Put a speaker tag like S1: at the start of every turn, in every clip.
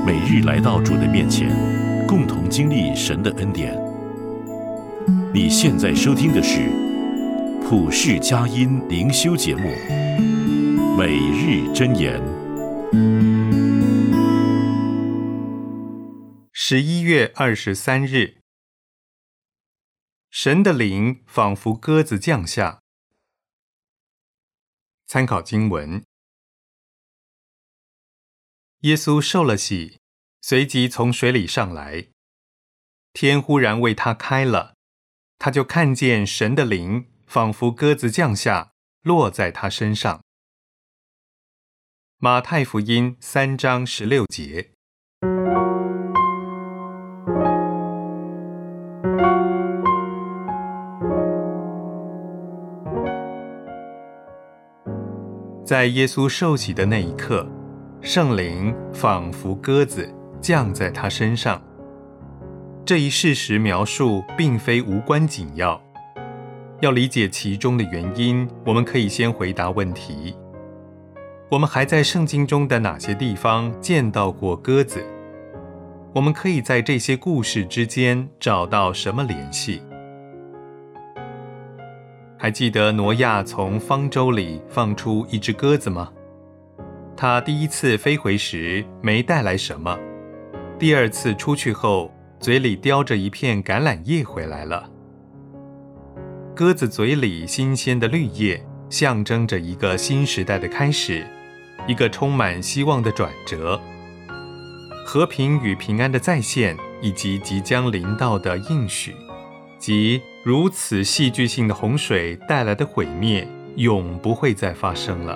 S1: 每日来到主的面前，共同经历神的恩典。你现在收听的是普世佳音灵修节目《每日箴言》。
S2: 11月23日，神的灵仿佛鸽子降下。参考经文：耶稣受了洗，随即从水里上来，天忽然为他开了，他就看见神的灵仿佛鸽子降下，落在他身上。马太福音3章16节。在耶稣受洗的那一刻，圣灵仿佛鸽子降在他身上。这一事实描述并非无关紧要，要理解其中的原因，我们可以先回答问题：我们还在圣经中的哪些地方见到过鸽子？我们可以在这些故事之间找到什么联系？还记得挪亚从方舟里放出一只鸽子吗？他第一次飞回时没带来什么，第二次出去后，嘴里叼着一片橄榄叶回来了。鸽子嘴里新鲜的绿叶，象征着一个新时代的开始，一个充满希望的转折，和平与平安的再现，以及即将临到的应许，即如此戏剧性的洪水带来的毁灭，永不会再发生了。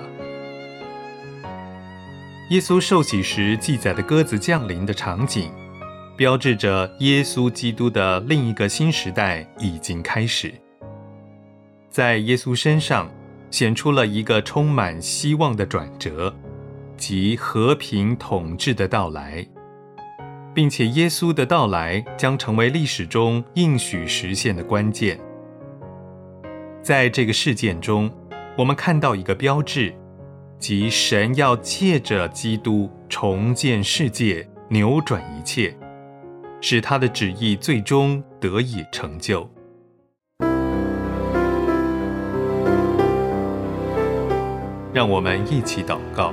S2: 耶稣受洗时记载的鸽子降临的场景，标志着耶稣基督的另一个新时代已经开始。在耶稣身上显出了一个充满希望的转折，即和平统治的到来，并且耶稣的到来将成为历史中应许实现的关键。在这个事件中，我们看到一个标志，即神要借着基督重建世界，扭转一切，使他的旨意最终得以成就。让我们一起祷告。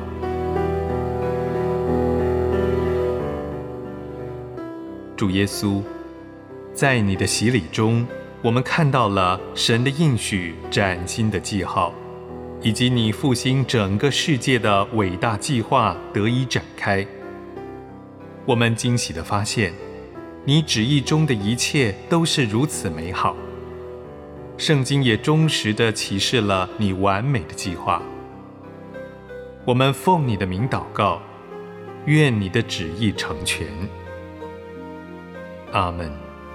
S2: 主耶稣，在你的洗礼中，我们看到了神的应许崭新的记号，以及你复兴整个世界的伟大计划得以展开。我们惊喜地发现，你旨意中的一切都是如此美好。圣经也忠实地启示了你完美的计划。我们奉你的名祷告，愿你的旨意成全。阿们。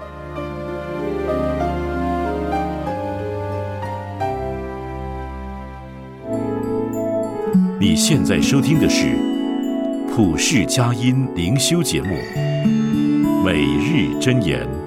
S1: 你现在收听的是普世佳音灵修节目《每日箴言》。